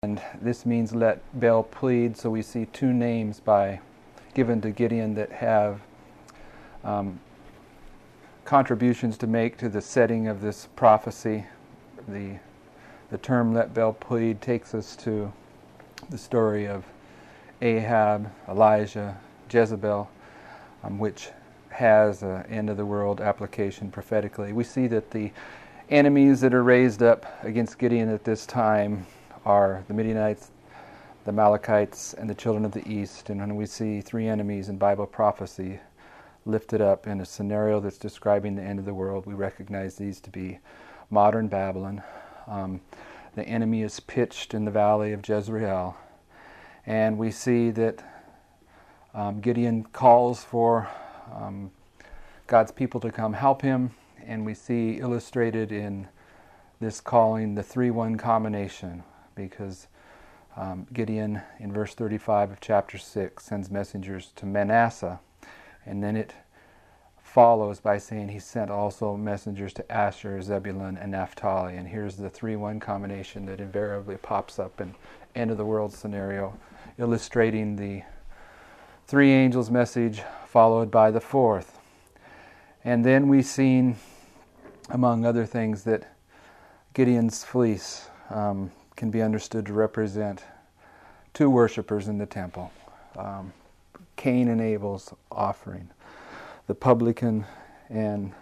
And this means let Baal plead. So we see two names given to Gideon that have contributions to make to the setting of this prophecy. The term let Baal plead takes us to the story of Ahab, Elijah, Jezebel, which has an end of the world application prophetically. We see that the enemies that are raised up against Gideon at this time are the Midianites, the Amalekites, and the children of the east. And when we see three enemies in Bible prophecy lifted up in a scenario that's describing the end of the world, we recognize these to be modern Babylon. The enemy is pitched in the valley of Jezreel, and we see that Gideon calls for God's people to come help him, and we see illustrated in this calling the 3-1 combination, because Gideon in verse 35 of chapter 6 sends messengers to Manasseh, and then it follows by saying he sent also messengers to Asher, Zebulun, and Naphtali. And here's the 3-1 combination that invariably pops up in end of the world scenario, illustrating the three angels' message followed by the fourth. And then we've seen, among other things, that Gideon's fleece can be understood to represent two worshipers in the temple. Cain and Abel's offering, the publican, and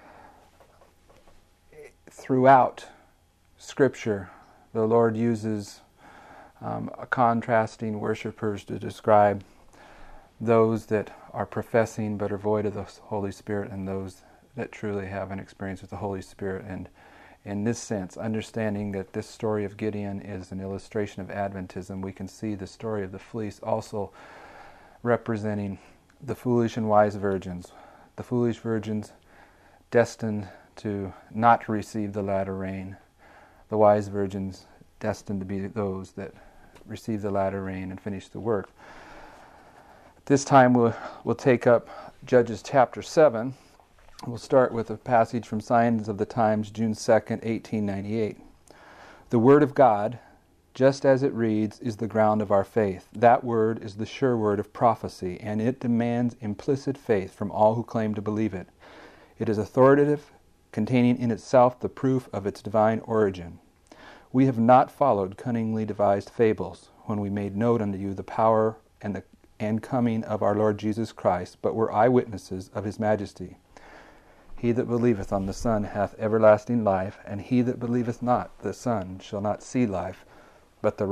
throughout Scripture, the Lord uses contrasting worshipers to describe those that are professing but are void of the Holy Spirit, and those that truly have an experience with the Holy Spirit. And in this sense, understanding that this story of Gideon is an illustration of Adventism, we can see the story of the fleece also representing the foolish and wise virgins. The foolish virgins destined to not receive the latter rain. The wise virgins destined to be those that receive the latter rain and finish the work. This time we'll take up Judges chapter 7. We'll start with a passage from Signs of the Times, June 2nd, 1898. The Word of God, just as it reads, is the ground of our faith. That word is the sure word of prophecy, and it demands implicit faith from all who claim to believe it. It is authoritative, containing in itself the proof of its divine origin. We have not followed cunningly devised fables when we made known unto you the power and coming of our Lord Jesus Christ, but were eyewitnesses of his majesty. He that believeth on the Son hath everlasting life, and he that believeth not the Son shall not see life, but the